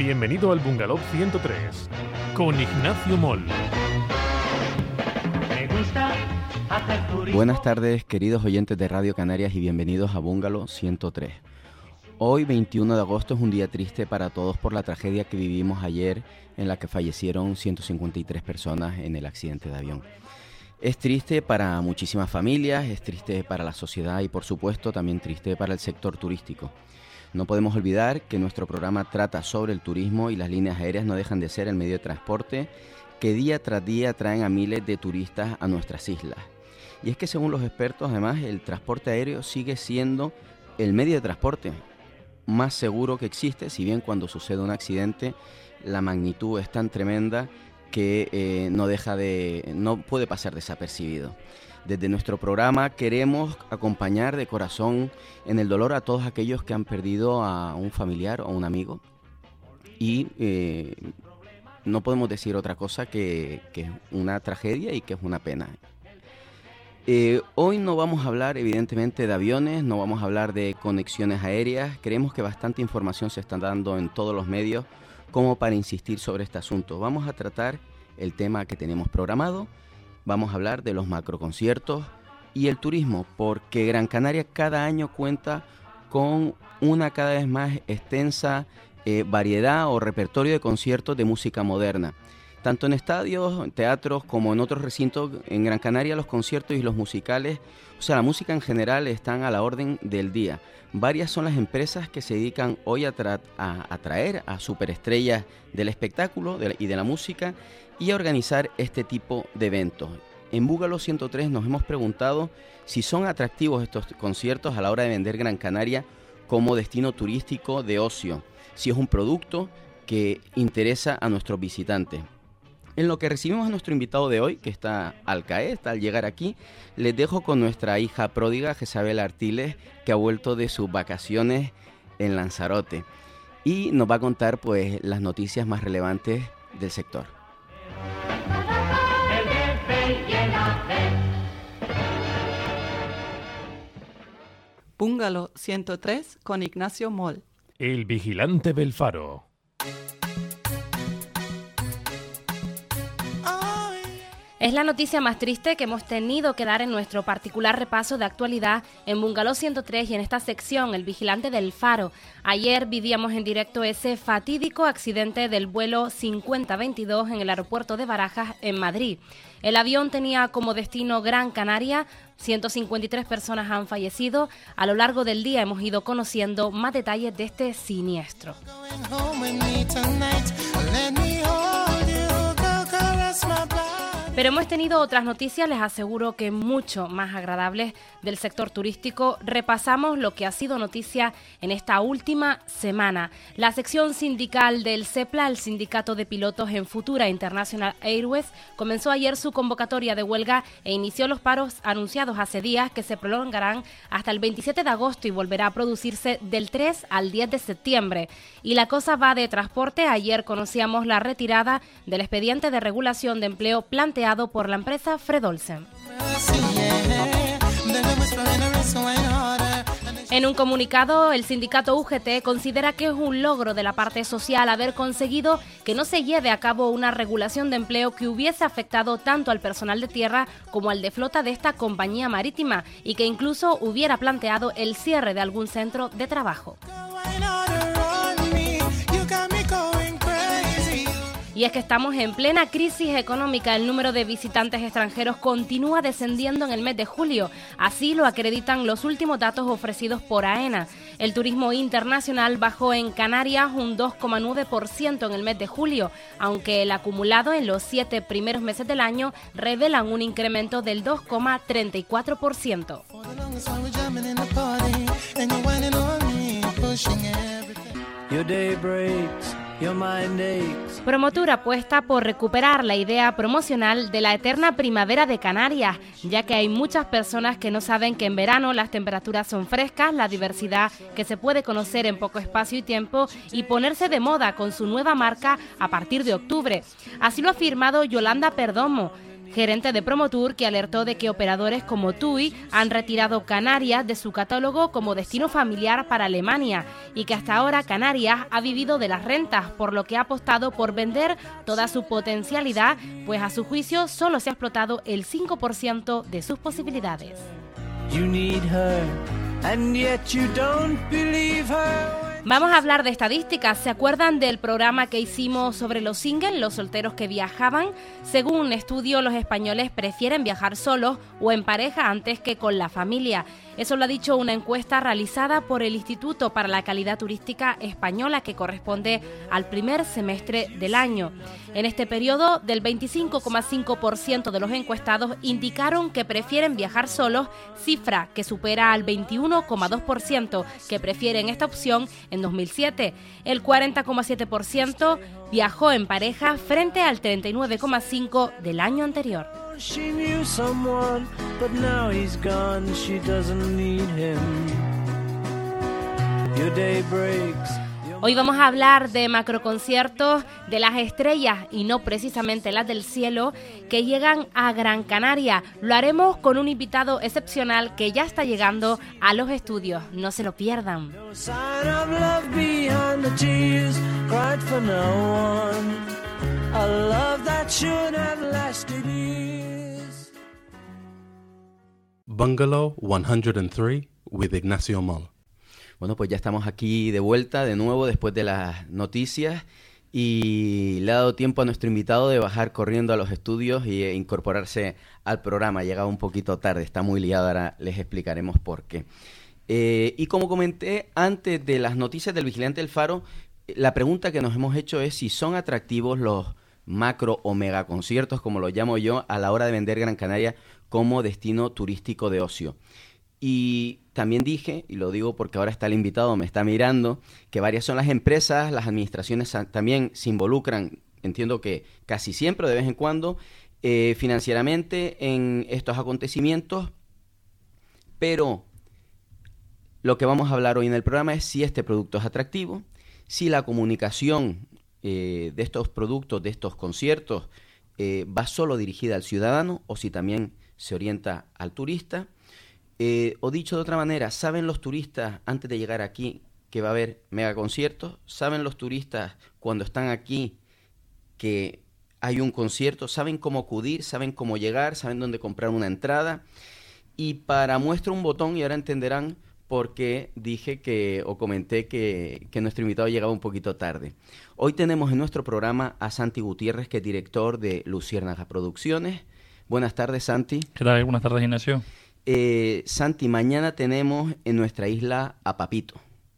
Bienvenido al Bungalow 103 con Ignacio Moll. Buenas tardes, queridos oyentes de Radio Canarias, y bienvenidos a Bungalow 103. Hoy, 21 de agosto, es un día triste para todos por la tragedia que vivimos ayer, en la que fallecieron 153 personas en el accidente de avión. Es triste para muchísimas familias, es triste para la sociedad y, por supuesto, también triste para el sector turístico. No podemos olvidar que nuestro programa trata sobre el turismo y las líneas aéreas no dejan de ser el medio de transporte que día tras día traen a miles de turistas a nuestras islas. Y es que, según los expertos, además, el transporte aéreo sigue siendo el medio de transporte más seguro que existe, si bien cuando sucede un accidente la magnitud es tan tremenda que no puede pasar desapercibido. Desde nuestro programa queremos acompañar de corazón en el dolor a todos aquellos que han perdido a un familiar o un amigo, y no podemos decir otra cosa que es una tragedia y que es una pena. Hoy no vamos a hablar evidentemente de aviones, no vamos a hablar de conexiones aéreas. Creemos que bastante información se está dando en todos los medios como para insistir sobre este asunto. Vamos a tratar el tema que tenemos programado, vamos a hablar de los macroconciertos y el turismo, porque Gran Canaria cada año cuenta con una cada vez más extensa variedad o repertorio de conciertos de música moderna. Tanto en estadios, en teatros, como en otros recintos, en Gran Canaria los conciertos y los musicales, o sea, la música en general, están a la orden del día. Varias son las empresas que se dedican hoy a traer a superestrellas del espectáculo y de la música y a organizar este tipo de eventos. En Bungalow 103 nos hemos preguntado si son atractivos estos conciertos a la hora de vender Gran Canaria como destino turístico de ocio, si es un producto que interesa a nuestros visitantes. En lo que recibimos a nuestro invitado de hoy, que está al caer, está al llegar aquí, les dejo con nuestra hija pródiga, Jezabel Artiles, que ha vuelto de sus vacaciones en Lanzarote y nos va a contar pues las noticias más relevantes del sector. Bungalow 103 con Ignacio Moll. El vigilante del faro. Es la noticia más triste que hemos tenido que dar en nuestro particular repaso de actualidad en Bungalow 103 y en esta sección, El Vigilante del Faro. Ayer vivíamos en directo ese fatídico accidente del vuelo 5022 en el aeropuerto de Barajas, en Madrid. El avión tenía como destino Gran Canaria, 153 personas han fallecido. A lo largo del día hemos ido conociendo más detalles de este siniestro. Pero hemos tenido otras noticias, les aseguro que mucho más agradables del sector turístico. Repasamos lo que ha sido noticia en esta última semana. La sección sindical del CEPLA, el Sindicato de Pilotos en Futura International Airways, comenzó ayer su convocatoria de huelga e inició los paros anunciados hace días, que se prolongarán hasta el 27 de agosto y volverá a producirse del 3 al 10 de septiembre. Y la cosa va de transporte. Ayer conocíamos la retirada del expediente de regulación de empleo planteado por la empresa Fred Olsen. En un comunicado, el sindicato UGT considera que es un logro de la parte social haber conseguido que no se lleve a cabo una regulación de empleo que hubiese afectado tanto al personal de tierra como al de flota de esta compañía marítima, y que incluso hubiera planteado el cierre de algún centro de trabajo. Y es que estamos en plena crisis económica. El número de visitantes extranjeros continúa descendiendo en el mes de julio. Así lo acreditan los últimos datos ofrecidos por AENA. El turismo internacional bajó en Canarias un 2,9% en el mes de julio, aunque el acumulado en los 7 primeros meses del año revelan un incremento del 2,34%. Promotur apuesta por recuperar la idea promocional de la eterna primavera de Canarias, ya que hay muchas personas que no saben que en verano las temperaturas son frescas, la diversidad que se puede conocer en poco espacio y tiempo y ponerse de moda con su nueva marca a partir de octubre. Así lo ha afirmado Yolanda Perdomo, gerente de Promotour, que alertó de que operadores como TUI han retirado Canarias de su catálogo como destino familiar para Alemania y que hasta ahora Canarias ha vivido de las rentas, por lo que ha apostado por vender toda su potencialidad, pues a su juicio solo se ha explotado el 5% de sus posibilidades. Vamos a hablar de estadísticas. ¿Se acuerdan del programa que hicimos sobre los singles, los solteros que viajaban? Según un estudio, los españoles prefieren viajar solos o en pareja antes que con la familia. Eso lo ha dicho una encuesta realizada por el Instituto para la Calidad Turística Española, que corresponde al primer semestre del año. En este periodo, del 25,5% de los encuestados indicaron que prefieren viajar solos, cifra que supera al 21,2% que prefieren esta opción en 2007. El 40,7% viajó en pareja frente al 39,5% del año anterior. She knew someone, but now he's gone. She doesn't need him. Your day breaks. Hoy vamos a hablar de macroconciertos de las estrellas y no precisamente las del cielo que llegan a Gran Canaria. Lo haremos con un invitado excepcional que ya está llegando a los estudios. No se lo pierdan. Bungalow 103 with Ignacio Moll. Bueno, pues ya estamos aquí de vuelta de nuevo después de las noticias y le ha dado tiempo a nuestro invitado de bajar corriendo a los estudios e incorporarse al programa. Ha llegado un poquito tarde, está muy liado, ahora les explicaremos por qué. Y como comenté antes de las noticias del Vigilante del Faro, la pregunta que nos hemos hecho es si son atractivos los macro o mega conciertos, como los llamo yo, a la hora de vender Gran Canaria como destino turístico de ocio. Y también dije, y lo digo porque ahora está el invitado, me está mirando, que varias son las empresas, las administraciones también se involucran, entiendo que casi siempre, de vez en cuando, financieramente en estos acontecimientos, pero lo que vamos a hablar hoy en el programa es si este producto es atractivo, si la comunicación de estos productos, de estos conciertos, va solo dirigida al ciudadano o si también se orienta al turista. O dicho de otra manera, ¿saben los turistas antes de llegar aquí que va a haber megaconciertos? ¿Saben los turistas cuando están aquí que hay un concierto? ¿Saben cómo acudir? ¿Saben cómo llegar? ¿Saben dónde comprar una entrada? Y para muestra un botón, y ahora entenderán por qué dije que, o comenté que nuestro invitado llegaba un poquito tarde. Hoy tenemos en nuestro programa a Santi Gutiérrez, que es director de Luciérnaga Producciones. Buenas tardes, Santi. ¿Qué tal? Buenas tardes, Ignacio. Santi, mañana tenemos en nuestra isla a Papito,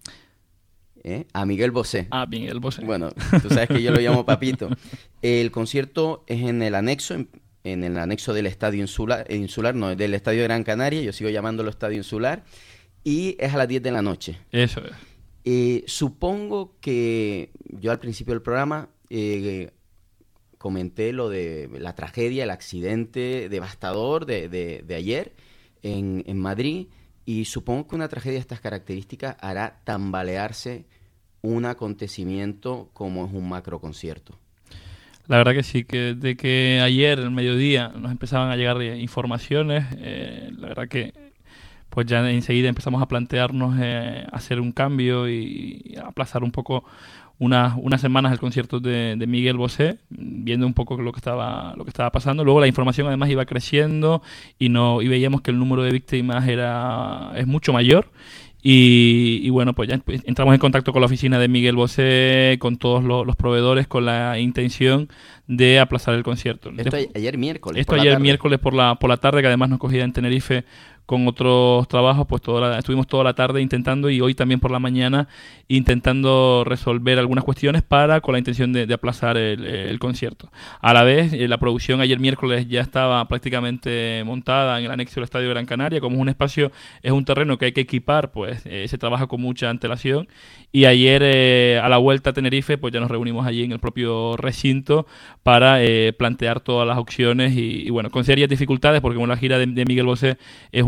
a Miguel Bosé. Miguel Bosé. Bueno, tú sabes que yo lo llamo Papito. El concierto es en el anexo, en el anexo del Estadio Insular, no, del Estadio de Gran Canaria, yo sigo llamándolo Estadio Insular, y es a las 10 de la noche. Eso es. Supongo que yo al principio del programa comenté lo de la tragedia, el accidente devastador de ayer en Madrid, y supongo que una tragedia de estas características hará tambalearse un acontecimiento como es un macroconcierto. La verdad que sí, que desde que ayer, al mediodía, nos empezaban a llegar informaciones, la verdad que pues ya enseguida empezamos a plantearnos hacer un cambio y aplazar un poco unas semanas el concierto de Miguel Bosé, viendo un poco lo que estaba pasando. Luego la información además iba creciendo y veíamos que el número de víctimas es mucho mayor. Y bueno, pues ya entramos en contacto con la oficina de Miguel Bosé, con todos los proveedores, con la intención de aplazar el concierto. Esto ayer miércoles. Esto ayer miércoles por la tarde, que además nos cogía en Tenerife con otros trabajos, pues estuvimos toda la tarde intentando, y hoy también por la mañana intentando resolver algunas cuestiones con la intención de aplazar el concierto. A la vez, la producción ayer miércoles ya estaba prácticamente montada en el anexo del Estadio de Gran Canaria. Como es un espacio, es un terreno que hay que equipar, pues se trabaja con mucha antelación, y ayer a la vuelta a Tenerife pues ya nos reunimos allí en el propio recinto para plantear todas las opciones y bueno, con serias dificultades, porque con la gira de Miguel Bosé es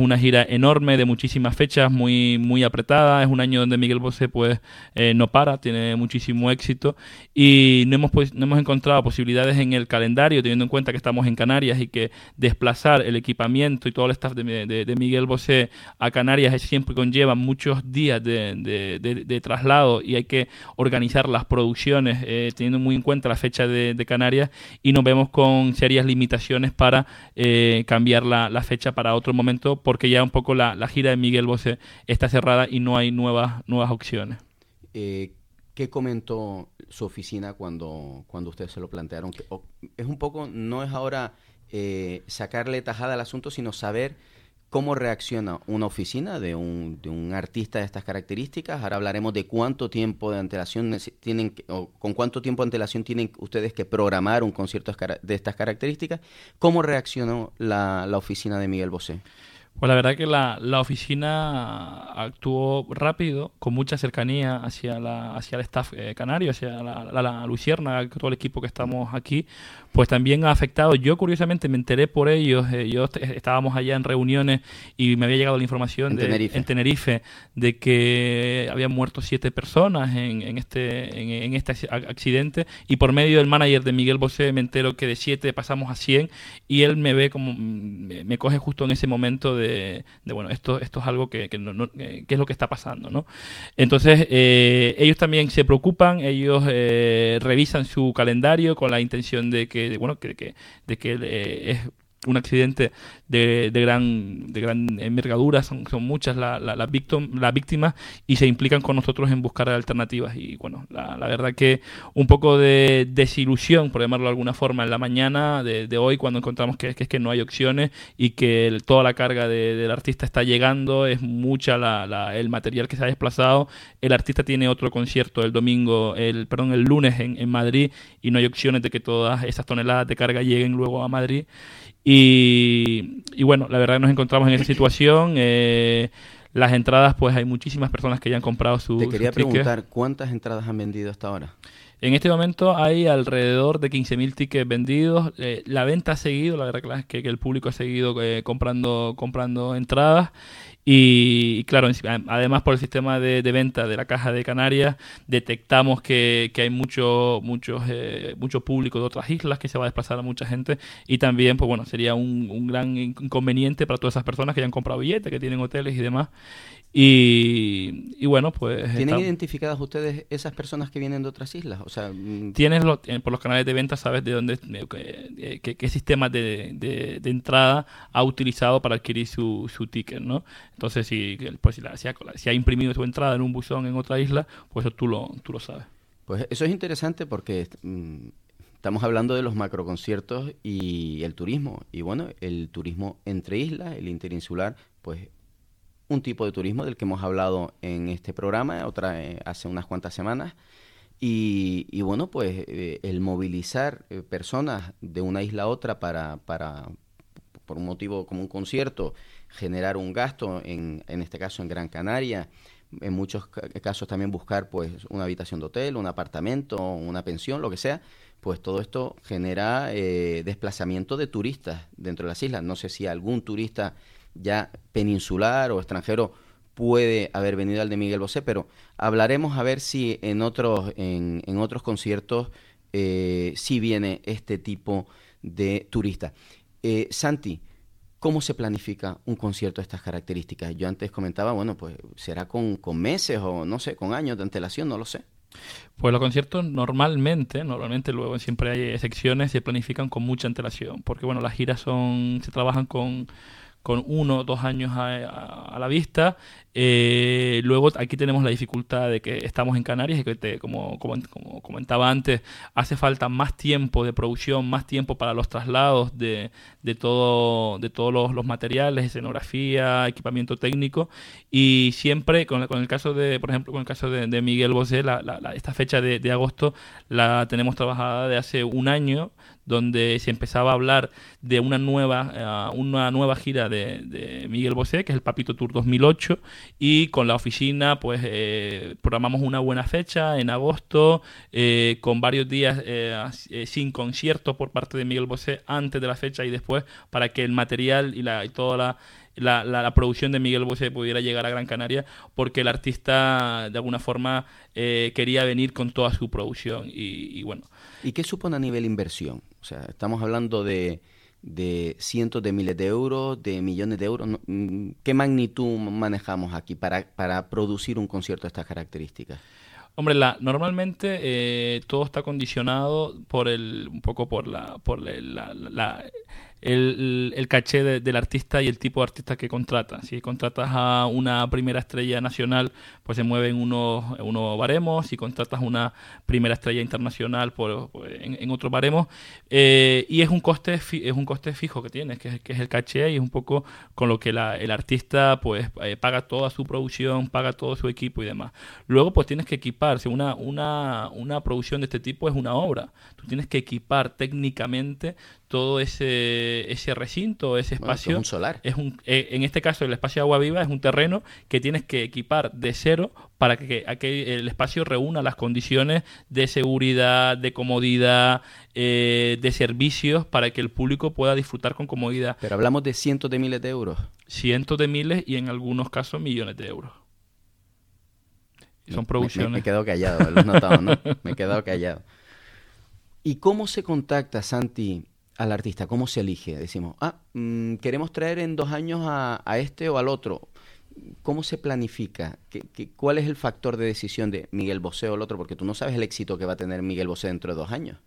una gira enorme de muchísimas fechas, muy, muy apretada. Es un año donde Miguel Bosé pues no para, tiene muchísimo éxito y no hemos encontrado posibilidades en el calendario, teniendo en cuenta que estamos en Canarias y que desplazar el equipamiento y todo el staff de Miguel Bosé a Canarias siempre conlleva muchos días de traslado y hay que organizar las producciones teniendo muy en cuenta la fecha de Canarias, y nos vemos con serias limitaciones para cambiar la fecha para otro momento, porque ya un poco la gira de Miguel Bosé está cerrada y no hay nuevas opciones. ¿Qué comentó su oficina cuando ustedes se lo plantearon? Es un poco, no es ahora sacarle tajada al asunto, sino saber cómo reacciona una oficina de un artista de estas características. Ahora hablaremos de cuánto tiempo de antelación tienen, o con cuánto tiempo de antelación tienen ustedes que programar un concierto de estas características. ¿Cómo reaccionó la oficina de Miguel Bosé? Pues la verdad que la oficina actuó rápido, con mucha cercanía hacia el staff canario, hacia la Luciérnaga, todo el equipo que estamos aquí, pues también ha afectado. Yo curiosamente me enteré por ellos, estábamos allá en reuniones y me había llegado la información en Tenerife de que habían muerto 7 personas en este accidente, y por medio del manager de Miguel Bosé me entero que de 7 pasamos a 100, y él me ve como, me coge justo en ese momento de bueno, esto es algo que es lo que está pasando, ¿no? Entonces ellos también se preocupan, ellos revisan su calendario con la intención de que es un accidente de gran envergadura, son muchas las víctimas, y se implican con nosotros en buscar alternativas. Y bueno, la verdad que un poco de desilusión, por llamarlo de alguna forma, en la mañana de hoy, cuando encontramos que no hay opciones y que toda la carga del artista está llegando, es mucha el material que se ha desplazado. El artista tiene otro concierto el lunes en Madrid, y no hay opciones de que todas esas toneladas de carga lleguen luego a Madrid. Y bueno, la verdad que nos encontramos en esa situación. Las entradas, pues hay muchísimas personas que ya han comprado su Te quería preguntar, ¿cuántas entradas han vendido hasta ahora? En este momento hay alrededor de 15.000 tickets vendidos. La venta ha seguido, la verdad que el público ha seguido comprando entradas. Y claro, además por el sistema de venta de la Caja de Canarias, detectamos que hay mucho público de otras islas, que se va a desplazar a mucha gente, y también pues bueno, sería un gran inconveniente para todas esas personas que ya han comprado billetes, que tienen hoteles y demás. Y bueno, pues... ¿Tienen identificadas ustedes esas personas que vienen de otras islas? O sea, tienes por los canales de venta, sabes de dónde, qué sistema de entrada ha utilizado para adquirir su ticket, ¿no? Entonces, si ha imprimido su entrada en un buzón en otra isla, pues eso tú lo sabes. Pues eso es interesante porque estamos hablando de los macroconciertos y el turismo. Y bueno, el turismo entre islas, el interinsular, pues un tipo de turismo del que hemos hablado en este programa, hace unas cuantas semanas. Y bueno, pues el movilizar personas de una isla a otra para por un motivo como un concierto, generar un gasto, en este caso en Gran Canaria, en muchos casos también buscar pues una habitación de hotel, un apartamento, una pensión, lo que sea, pues todo esto genera desplazamiento de turistas dentro de las islas. No sé si algún turista ya peninsular o extranjero puede haber venido al de Miguel Bosé, pero hablaremos a ver si en otros conciertos sí viene este tipo de turista. Santi, ¿cómo se planifica un concierto de estas características? Yo antes comentaba, bueno, pues será con meses o no sé, con años de antelación, no lo sé. Pues los conciertos normalmente luego siempre hay excepciones, se planifican con mucha antelación, porque bueno, las giras se trabajan con 1 o 2 años a la vista. Luego aquí tenemos la dificultad de que estamos en Canarias y que como comentaba antes, hace falta más tiempo de producción, más tiempo para los traslados de todos los materiales, escenografía, equipamiento técnico, y siempre con el caso de, por ejemplo, con el caso de Miguel Bosé, esta fecha de agosto la tenemos trabajada de hace un año, donde se empezaba a hablar de una nueva gira de Miguel Bosé, que es el Papito Tour 2008, y con la oficina pues programamos una buena fecha en agosto, con varios días sin concierto por parte de Miguel Bosé antes de la fecha y después, para que el material y toda la producción de Miguel Bosé pudiera llegar a Gran Canaria, porque el artista de alguna forma quería venir con toda su producción y bueno. ¿Y qué supone a nivel inversión? O sea, estamos hablando de cientos de miles de euros, de millones de euros. ¿Qué magnitud manejamos aquí para producir un concierto de estas características? Hombre, normalmente todo está condicionado por el caché del artista y el tipo de artista que contrata. Si contratas a una primera estrella nacional, pues se mueven unos baremos. Si contratas a una primera estrella internacional, pues en otros baremos. Y es un coste fijo que tienes, que es el caché, y es un poco con lo que el artista pues paga toda su producción, paga todo su equipo y demás. Luego pues tienes que equiparse. Una producción de este tipo es una obra. Tú tienes que equipar técnicamente todo ese recinto, ese espacio. Bueno, es un solar. En este caso, el espacio de Agua Viva es un terreno que tienes que equipar de cero para que el espacio reúna las condiciones de seguridad, de comodidad, de servicios, para que el público pueda disfrutar con comodidad. Pero hablamos de cientos de miles de euros. Cientos de miles y en algunos casos millones de euros. Son producciones. Me he quedado callado, lo has notado, ¿no? Me he quedado callado. ¿Y cómo se contacta, Santi, al artista? ¿Cómo se elige? Decimos, queremos traer en 2 años a este o al otro. ¿Cómo se planifica? ¿Cuál es el factor de decisión de Miguel Bosé o el otro? Porque tú no sabes el éxito que va a tener Miguel Bosé dentro de 2 años.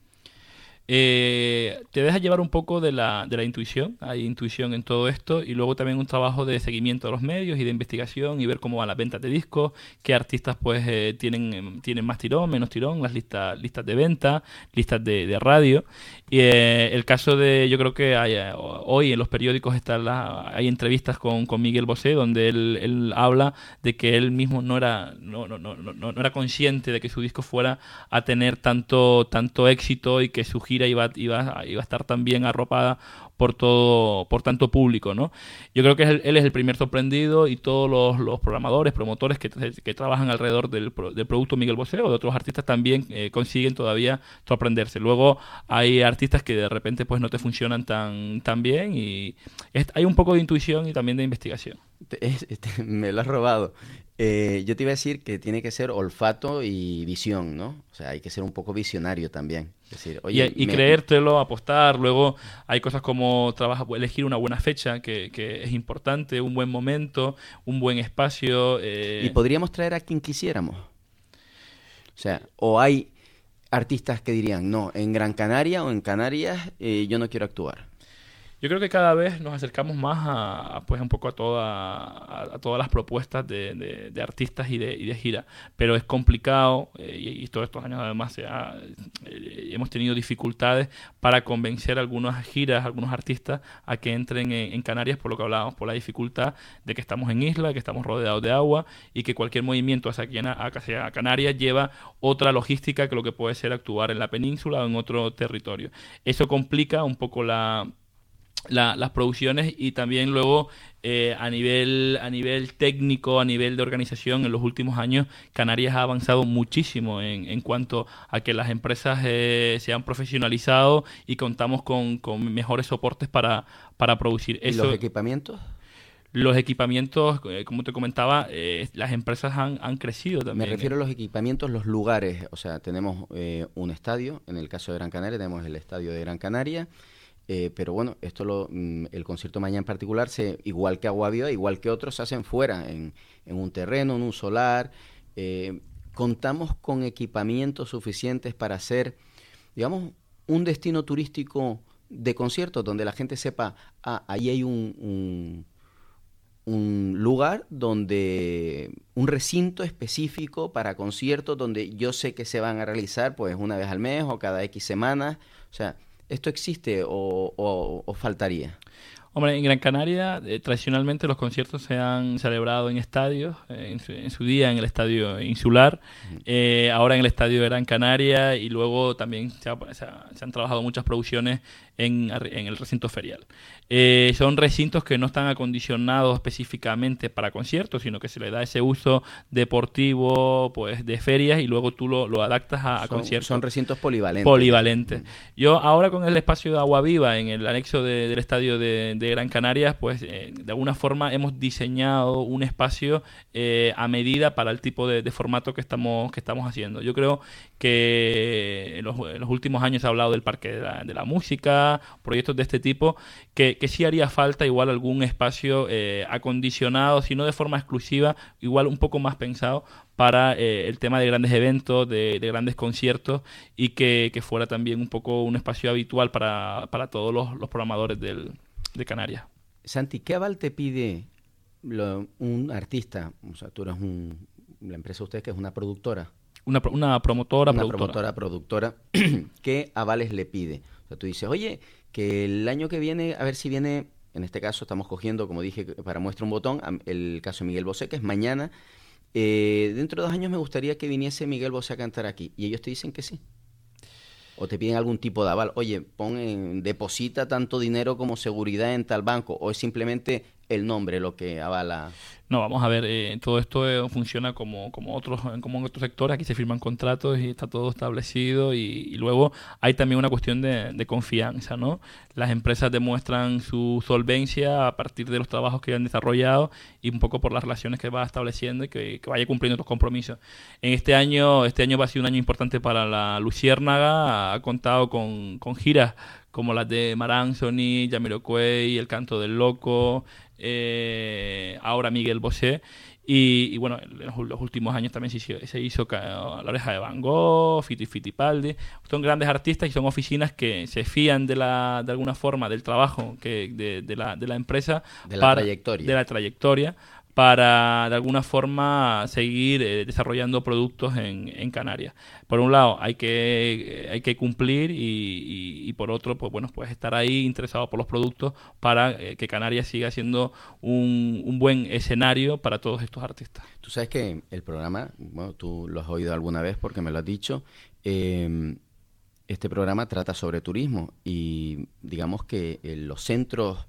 Te dejas llevar un poco de la intuición. Hay intuición en todo esto, y luego también un trabajo de seguimiento de los medios y de investigación y ver cómo van las ventas de discos, qué artistas pues tienen más tirón, menos tirón, las listas de venta, listas de radio. Y el caso yo creo que hoy en los periódicos hay entrevistas con Miguel Bosé, donde él habla de que él mismo no era consciente de que su disco fuera a tener tanto éxito, y que su gira iba a estar tan bien arropada por tanto público, ¿no? Yo creo que él es el primer sorprendido, y todos los programadores, promotores que trabajan alrededor del producto Miguel Bosé o de otros artistas también consiguen todavía sorprenderse. Luego hay artistas que de repente pues no te funcionan tan bien, y hay un poco de intuición y también de investigación. Me lo has robado. Yo te iba a decir que tiene que ser olfato y visión, ¿no? O sea, hay que ser un poco visionario también. Es decir, oye, y creértelo, apostar. Luego hay cosas como elegir una buena fecha, que es importante, un buen momento, un buen espacio. Y podríamos traer a quien quisiéramos. O sea, o hay artistas que dirían, no, en Gran Canaria o en Canarias yo no quiero actuar. Yo creo que cada vez nos acercamos más pues un poco a todas las propuestas de artistas y de gira, pero es complicado, y todos estos años además hemos tenido dificultades para convencer a algunas giras, a algunos artistas a que entren en Canarias, por lo que hablábamos, por la dificultad de que estamos en isla, que estamos rodeados de agua, y que cualquier movimiento hacia Canarias lleva otra logística que lo que puede ser actuar en la península o en otro territorio. Eso complica un poco las producciones, y también luego a nivel técnico, a nivel de organización, en los últimos años Canarias ha avanzado muchísimo en cuanto a que las empresas se han profesionalizado y contamos con mejores soportes para producir. ¿Y los equipamientos? Los equipamientos, como te comentaba, las empresas han crecido también. Me refiero a los equipamientos, los lugares. O sea, tenemos un estadio, en el caso de Gran Canaria tenemos el estadio de Gran Canaria. Pero bueno, el concierto mañana en particular, igual que Agua Viva, igual que otros, se hacen fuera, en un terreno, en un solar. Contamos con equipamientos suficientes para hacer, digamos, un destino turístico de conciertos, donde la gente sepa, ahí hay un lugar un recinto específico para conciertos, donde yo sé que se van a realizar pues una vez al mes o cada X semanas. O sea, ¿esto existe o faltaría? Hombre, en Gran Canaria tradicionalmente los conciertos se han celebrado en estadios, en su día en el estadio insular, ahora en el estadio de Gran Canaria, y luego también se han trabajado muchas producciones en el recinto ferial. Son recintos que no están acondicionados específicamente para conciertos, sino que se le da ese uso deportivo, pues, de ferias, y luego tú lo adaptas a conciertos. Son recintos polivalentes. Polivalentes. Yo ahora con el espacio de Agua Viva en el anexo del estadio de Gran Canaria, pues de alguna forma hemos diseñado un espacio a medida para el tipo de formato que estamos haciendo. Yo creo que en los últimos años se ha hablado del Parque de la Música, proyectos de este tipo, que sí haría falta igual algún espacio acondicionado, si no de forma exclusiva, igual un poco más pensado para el tema de grandes eventos, de grandes conciertos, y que fuera también un poco un espacio habitual para todos los programadores de Canarias. Santi, ¿qué aval te pide un artista? O sea, tú eres la empresa de ustedes, que es una productora. Una promotora, productora. ¿Qué avales le pide? O sea, tú dices, oye, que el año que viene, a ver si viene, en este caso estamos cogiendo, como dije, para muestra un botón, el caso de Miguel Bosé, que es mañana. Dentro de 2 años me gustaría que viniese Miguel Bosé a cantar aquí. Y ellos te dicen que sí. O te piden algún tipo de aval. Oye, deposita tanto dinero como seguridad en tal banco. O es simplemente el nombre lo que avala. No, vamos a ver, todo esto funciona como en otros sectores. Aquí se firman contratos y está todo establecido, y luego hay también una cuestión de confianza, ¿no? Las empresas demuestran su solvencia a partir de los trabajos que han desarrollado y un poco por las relaciones que va estableciendo y que vaya cumpliendo estos compromisos. En este año va a ser un año importante para la Luciérnaga. Ha contado con giras como las de Mar Anthony, Jamiroquai, El Canto del Loco, ahora Miguel Bosé, y bueno, en los últimos años también se hizo La Oreja de Van Gogh, Fito y Fitipaldi. Son grandes artistas y son oficinas que se fían de alguna forma del trabajo de la empresa, de la trayectoria, para de alguna forma seguir desarrollando productos en Canarias. Por un lado hay que cumplir, y por otro pues estar ahí interesado por los productos para que Canarias siga siendo un buen escenario para todos estos artistas. Tú sabes que el programa, bueno, tú lo has oído alguna vez porque me lo has dicho, este programa trata sobre turismo, y digamos que los centros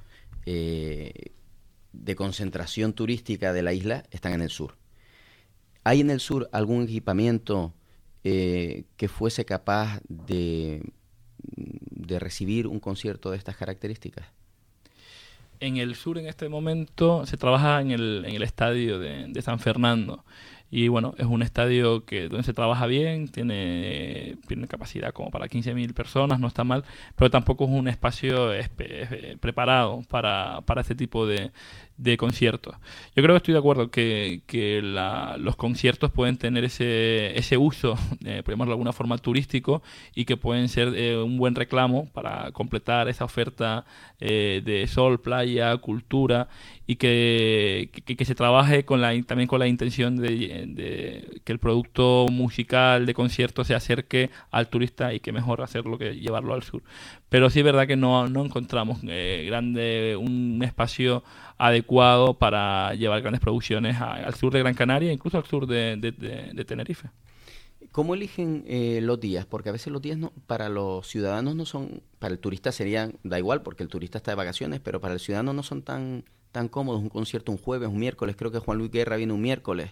de concentración turística de la isla están en el sur. ¿Hay en el sur algún equipamiento que fuese capaz de recibir un concierto de estas características? En el sur en este momento se trabaja en el estadio de San Fernando. Y bueno, es un estadio donde se trabaja bien, tiene capacidad como para 15.000 personas, no está mal, pero tampoco es un espacio preparado para este tipo de conciertos. Yo creo que estoy de acuerdo que los conciertos pueden tener ese uso, por llamarlo de alguna forma, turístico, y que pueden ser un buen reclamo para completar esa oferta de sol, playa, cultura, y que se trabaje también con la intención de que el producto musical de concierto se acerque al turista, y que mejor hacerlo que llevarlo al sur. Pero sí es verdad que no encontramos un espacio adecuado para llevar grandes producciones al sur de Gran Canaria, incluso al sur de Tenerife. ¿Cómo eligen los días? Porque a veces los días para los ciudadanos no son, para el turista da igual porque el turista está de vacaciones, pero para el ciudadano no son tan cómodos. Un concierto un jueves, un miércoles, creo que Juan Luis Guerra viene un miércoles.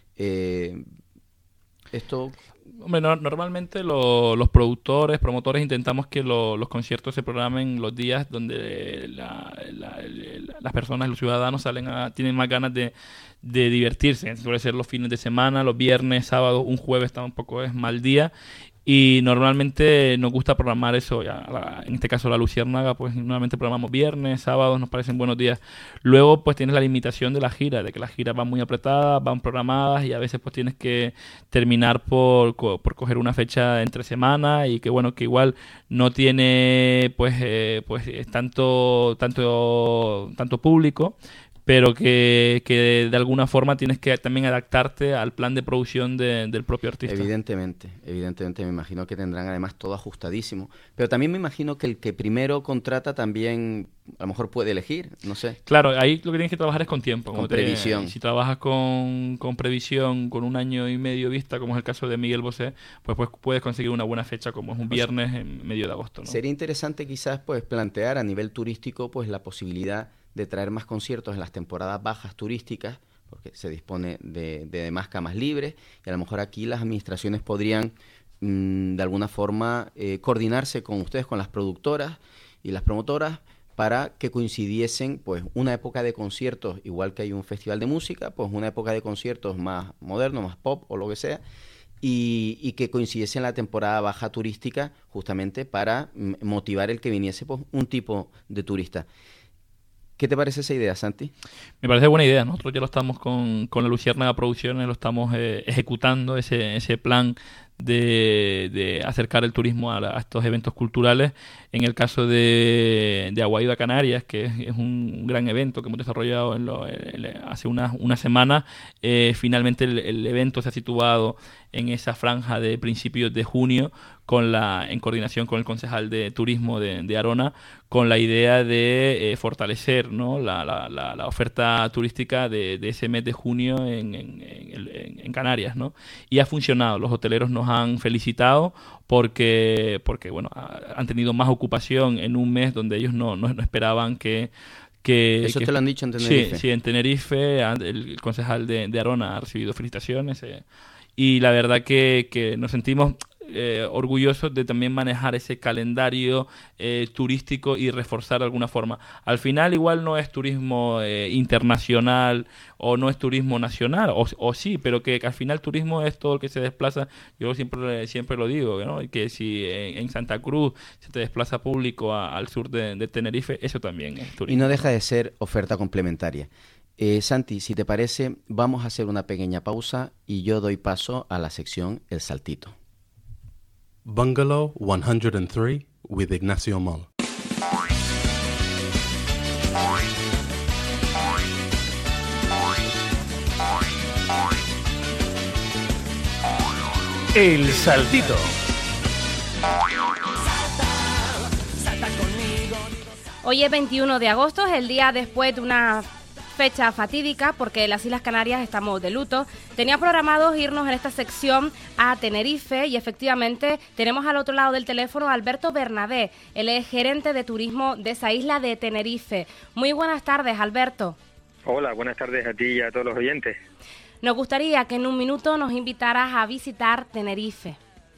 Esto... Hombre, normalmente los promotores intentamos que los conciertos se programen los días donde las personas, los ciudadanos tienen más ganas de divertirse. Suele ser los fines de semana, los viernes, sábados, un jueves tampoco es mal día. Y normalmente nos gusta programar eso, en este caso la Luciérnaga, pues normalmente programamos viernes, sábados, nos parecen buenos días. Luego pues tienes la limitación de la gira, de que las giras van muy apretadas, van programadas, y a veces pues tienes que terminar por coger una fecha entre semana, y que bueno, que igual no tiene tanto público, pero que de alguna forma tienes que también adaptarte al plan de producción del propio artista. Evidentemente, me imagino que tendrán además todo ajustadísimo, pero también me imagino que el que primero contrata también a lo mejor puede elegir, no sé. Claro, ahí lo que tienes que trabajar es con tiempo. Con previsión. Si trabajas con previsión, con 1 año y medio vista, como es el caso de Miguel Bosé, pues puedes conseguir una buena fecha, como es un viernes en medio de agosto, ¿no? Sería interesante quizás pues plantear a nivel turístico pues la posibilidad de traer más conciertos en las temporadas bajas turísticas, porque se dispone de más camas libres, y a lo mejor aquí las administraciones podrían de alguna forma coordinarse con ustedes, con las productoras y las promotoras, para que coincidiesen pues una época de conciertos, igual que hay un festival de música, pues una época de conciertos más moderno, más pop o lo que sea, y que coincidiese en la temporada baja turística, justamente para motivar el que viniese pues un tipo de turista. ¿Qué te parece esa idea, Santi? Me parece buena idea. Nosotros ya lo estamos con la Luciérnaga Producciones, lo estamos ejecutando, ese plan de acercar el turismo a estos eventos culturales. En el caso de Aguaíba Canarias, que es un gran evento que hemos desarrollado hace unas semanas, finalmente el evento se ha situado en esa franja de principios de junio, en coordinación con el concejal de turismo de Arona, con la idea de fortalecer, ¿no?, la oferta turística de ese mes de junio en Canarias, ¿no? Y ha funcionado. Los hoteleros nos han felicitado porque bueno, han tenido más ocupación en un mes donde ellos no esperaban que ¿Eso te lo han dicho en Tenerife? Sí, en Tenerife el concejal de Arona ha recibido felicitaciones, y la verdad que nos sentimos orgullosos de también manejar ese calendario turístico y reforzar de alguna forma. Al final igual no es turismo internacional o no es turismo nacional, o sí, pero que al final turismo es todo el que se desplaza. Yo siempre lo digo, ¿no? Que si en Santa Cruz se te desplaza público al sur de Tenerife, eso también es turismo. Y no deja de ser oferta complementaria. Santi, si te parece, vamos a hacer una pequeña pausa y yo doy paso a la sección El Saltito. Bungalow 103 with Ignacio Moll. El Saltito. Hoy es 21 de agosto, es el día después de una fecha fatídica porque las Islas Canarias estamos de luto. Tenía programados irnos en esta sección a Tenerife y efectivamente tenemos al otro lado del teléfono a Alberto Bernabé, él es gerente de turismo de esa isla de Tenerife. Muy buenas tardes, Alberto. Hola, buenas tardes a ti y a todos los oyentes. Nos gustaría que en un minuto nos invitaras a visitar Tenerife.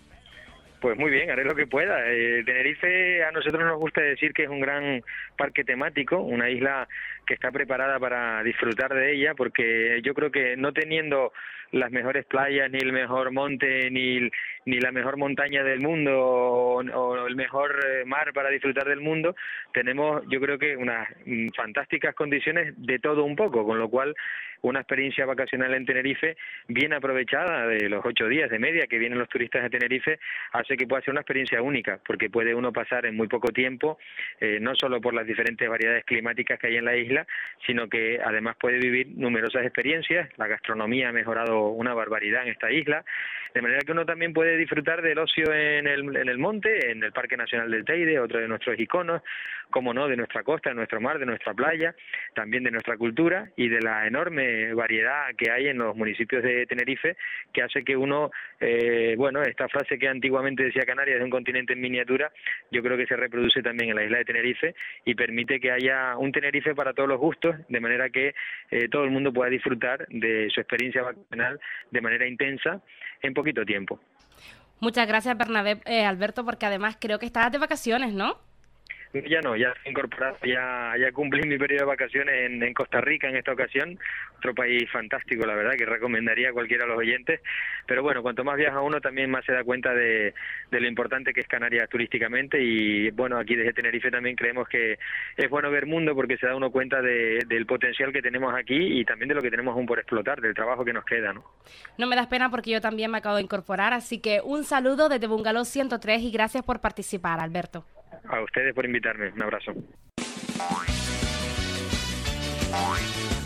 Pues muy bien, haré lo que pueda. Tenerife, a nosotros nos gusta decir que es un gran parque temático, una isla que está preparada para disfrutar de ella, porque yo creo que no teniendo las mejores playas, ni el mejor monte, ni la mejor montaña del mundo, o el mejor mar para disfrutar del mundo, tenemos, yo creo que unas fantásticas condiciones de todo un poco, con lo cual una experiencia vacacional en Tenerife bien aprovechada de los 8 días de media que vienen los turistas a Tenerife hace que pueda ser una experiencia única, porque puede uno pasar en muy poco tiempo, no solo por las diferentes variedades climáticas que hay en la isla, sino que además puede vivir numerosas experiencias. La gastronomía ha mejorado una barbaridad en esta isla, de manera que uno también puede disfrutar del ocio en el monte, en el Parque Nacional del Teide, otro de nuestros iconos, como no, de nuestra costa, de nuestro mar, de nuestra playa, también de nuestra cultura y de la enorme variedad que hay en los municipios de Tenerife, que hace que uno, bueno, esta frase que antiguamente decía Canarias de un continente en miniatura, yo creo que se reproduce también en la isla de Tenerife y permite que haya un Tenerife para todos los gustos, de manera que todo el mundo pueda disfrutar de su experiencia vacacional de manera intensa en poquito tiempo. Muchas gracias, Bernabé, Alberto, porque además creo que estás de vacaciones, ¿no? Ya no, ya estoy incorporado, ya cumplí mi periodo de vacaciones en Costa Rica en esta ocasión, otro país fantástico, la verdad, que recomendaría a cualquiera de los oyentes, pero bueno, cuanto más viaja uno también más se da cuenta de lo importante que es Canarias turísticamente y bueno, aquí desde Tenerife también creemos que es bueno ver mundo porque se da uno cuenta del potencial que tenemos aquí y también de lo que tenemos aún por explotar, del trabajo que nos queda, ¿no? No me das pena porque yo también me acabo de incorporar, así que un saludo desde Bungalow 103 y gracias por participar, Alberto. A ustedes por invitarme. Un abrazo.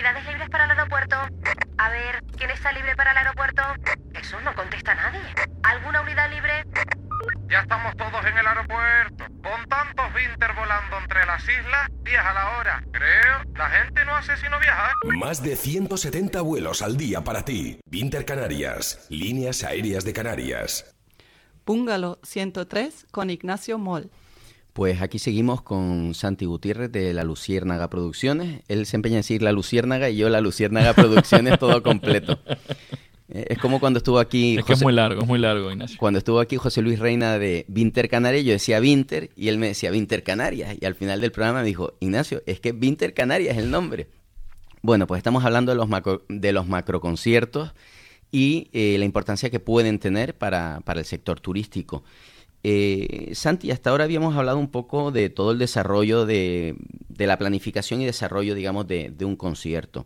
¿Unidades libres para el aeropuerto? A ver, ¿quién está libre para el aeropuerto? Eso no contesta nadie. ¿Alguna unidad libre? Ya estamos todos en el aeropuerto. Con tantos Vinter volando entre las islas, viaja la hora. Creo, la gente no hace sino viajar. Más de 170 vuelos al día para ti. Vinter Canarias, líneas aéreas de Canarias. Bungalow 103 con Ignacio Moll. Pues aquí seguimos con Santi Gutiérrez de La Luciérnaga Producciones. Él se empeña en decir La Luciérnaga y yo La Luciérnaga Producciones todo completo. Es como cuando estuvo aquí... Es que es muy largo, Ignacio. Cuando estuvo aquí José Luis Reina de Vinter Canarias, yo decía Vinter y él me decía Vinter Canarias. Y al final del programa me dijo, Ignacio, es que Vinter Canarias es el nombre. Bueno, pues estamos hablando de los macroconciertos y la importancia que pueden tener para el sector turístico. Santi, hasta ahora habíamos hablado un poco de todo el desarrollo de la planificación y desarrollo, digamos, de un concierto.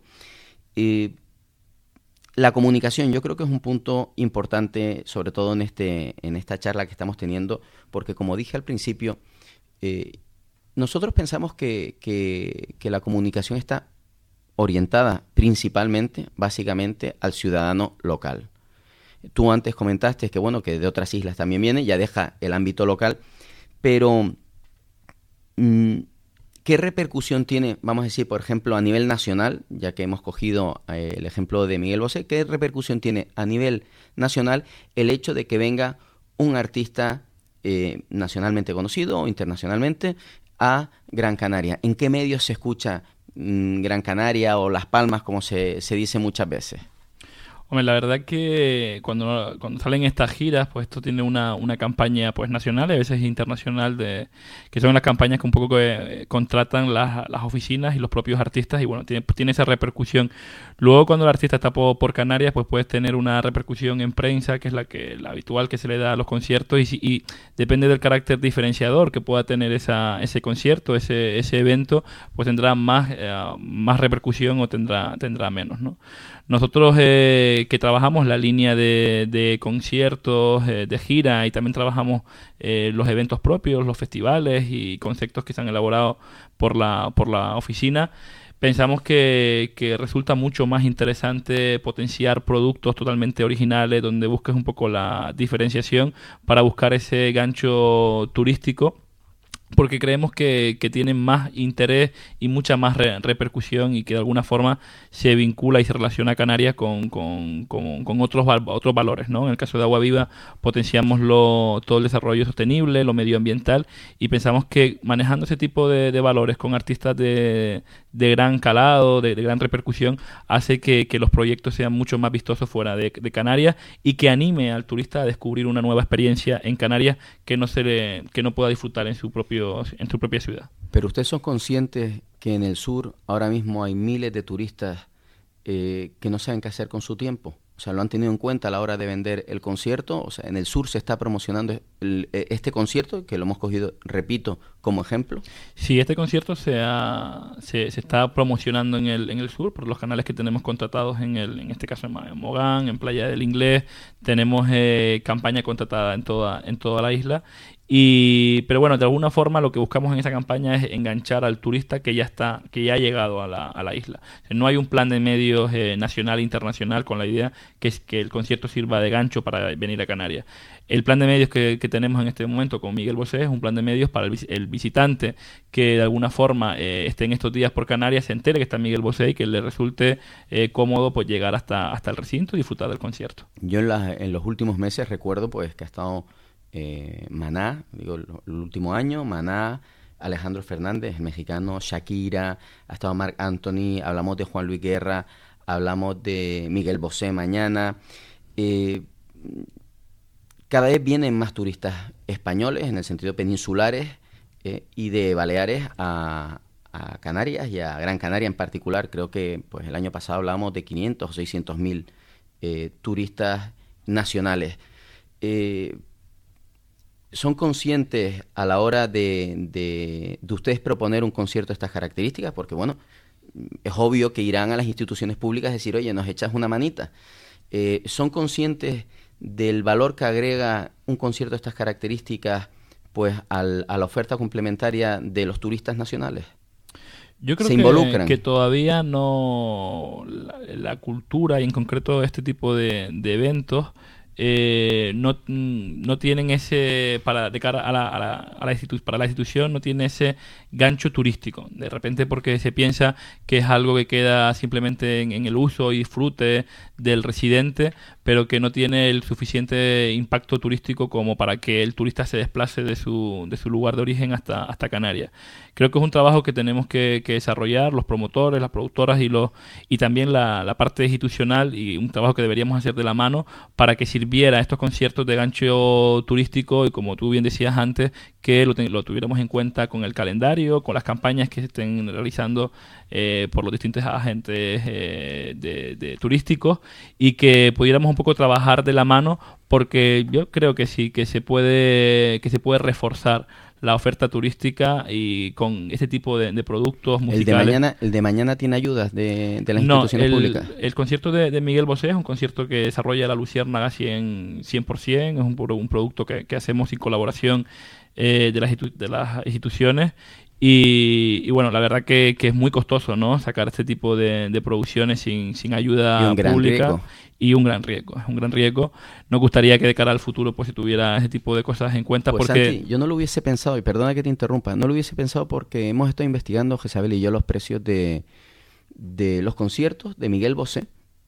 La comunicación yo creo que es un punto importante, sobre todo en esta charla que estamos teniendo, porque como dije al principio, nosotros pensamos que la comunicación está orientada principalmente, básicamente, al ciudadano local. Tú antes comentaste que bueno, que de otras islas también viene, ya deja el ámbito local, pero ¿qué repercusión tiene, vamos a decir, por ejemplo, a nivel nacional, ya que hemos cogido el ejemplo de Miguel Bosé, qué repercusión tiene a nivel nacional el hecho de que venga un artista nacionalmente conocido o internacionalmente a Gran Canaria? ¿En qué medios se escucha Gran Canaria o Las Palmas, como se dice muchas veces? Hombre, la verdad que cuando salen estas giras, pues esto tiene una campaña pues nacional y a veces internacional, que son las campañas que un poco contratan las oficinas y los propios artistas, y bueno, tiene esa repercusión. Luego cuando el artista está por Canarias, pues puedes tener una repercusión en prensa, que es la habitual que se le da a los conciertos, y depende del carácter diferenciador que pueda tener ese concierto, ese evento, pues tendrá más repercusión o tendrá menos, ¿no? Nosotros que trabajamos la línea de conciertos, de gira, y también trabajamos los eventos propios, los festivales y conceptos que se han elaborado por la oficina, pensamos que resulta mucho más interesante potenciar productos totalmente originales donde busques un poco la diferenciación para buscar ese gancho turístico, porque creemos que tienen más interés y mucha más repercusión, y que de alguna forma se vincula y se relaciona a Canarias con otros valores, ¿no? En el caso de Agua Viva potenciamos todo el desarrollo sostenible, lo medioambiental, y pensamos que manejando ese tipo de valores con artistas de gran calado, de gran repercusión, hace que los proyectos sean mucho más vistosos fuera de Canarias, y que anime al turista a descubrir una nueva experiencia en Canarias que no pueda disfrutar en su propia ciudad. Pero ustedes son conscientes que en el sur ahora mismo hay miles de turistas que no saben qué hacer con su tiempo. O sea, ¿lo han tenido en cuenta a la hora de vender el concierto? O sea, en el sur se está promocionando este concierto, que lo hemos cogido, repito, como ejemplo. Sí, este concierto se está promocionando en el sur por los canales que tenemos contratados en este caso en Mogán, en Playa del Inglés. Tenemos campaña contratada en toda la isla. Pero bueno, de alguna forma lo que buscamos en esa campaña es enganchar al turista que ya ha llegado a la isla. No hay un plan de medios nacional e internacional con la idea que es que el concierto sirva de gancho para venir a Canarias. El plan de medios que tenemos en este momento con Miguel Bosé es un plan de medios para el visitante que de alguna forma esté en estos días por Canarias, se entere que está Miguel Bosé y que le resulte cómodo pues llegar hasta el recinto y disfrutar del concierto. Yo en los últimos meses recuerdo pues que ha estado Maná, el último año, Maná, Alejandro Fernández, el mexicano, Shakira, ha estado Marc Anthony, hablamos de Juan Luis Guerra, hablamos de Miguel Bosé mañana. Cada vez vienen más turistas españoles, en el sentido peninsulares, y de Baleares a Canarias y a Gran Canaria en particular. Creo que pues el año pasado hablábamos de 500 o 600 mil turistas nacionales. ¿Son conscientes a la hora de ustedes proponer un concierto de estas características? Porque, bueno, es obvio que irán a las instituciones públicas a decir, oye, nos echas una manita. ¿Son conscientes del valor que agrega un concierto de estas características pues a la oferta complementaria de los turistas nacionales? Yo creo se involucran. Que todavía no la cultura y en concreto este tipo de eventos no tienen ese, de cara a la institución no tiene ese gancho turístico. De repente porque se piensa que es algo que queda simplemente en el uso y disfrute del residente, pero que no tiene el suficiente impacto turístico como para que el turista se desplace de su lugar de origen hasta Canarias. Creo que es un trabajo que tenemos que desarrollar los promotores, las productoras y también la parte institucional, y un trabajo que deberíamos hacer de la mano para que sirviera estos conciertos de gancho turístico y, como tú bien decías antes, que lo tuviéramos en cuenta con el calendario, con las campañas que se estén realizando por los distintos agentes de turísticos, y que pudiéramos un poco trabajar de la mano, porque yo creo que sí, que se puede reforzar la oferta turística y con este tipo de productos musicales. ¿El de mañana tiene ayudas de las instituciones públicas? El concierto de Miguel Bosé es un concierto que desarrolla la Luciérnaga 100%, es un producto que hacemos en colaboración de las instituciones. Y bueno, la verdad que es muy costoso, ¿no?, sacar este tipo de producciones sin ayuda pública. Y un gran riesgo, es un gran riesgo. Nos gustaría que de cara al futuro pues se tuviera ese tipo de cosas en cuenta. Pues porque Santi, yo no lo hubiese pensado, y perdona que te interrumpa, no lo hubiese pensado porque hemos estado investigando, Jezabel y yo, los precios de los conciertos de Miguel Bosé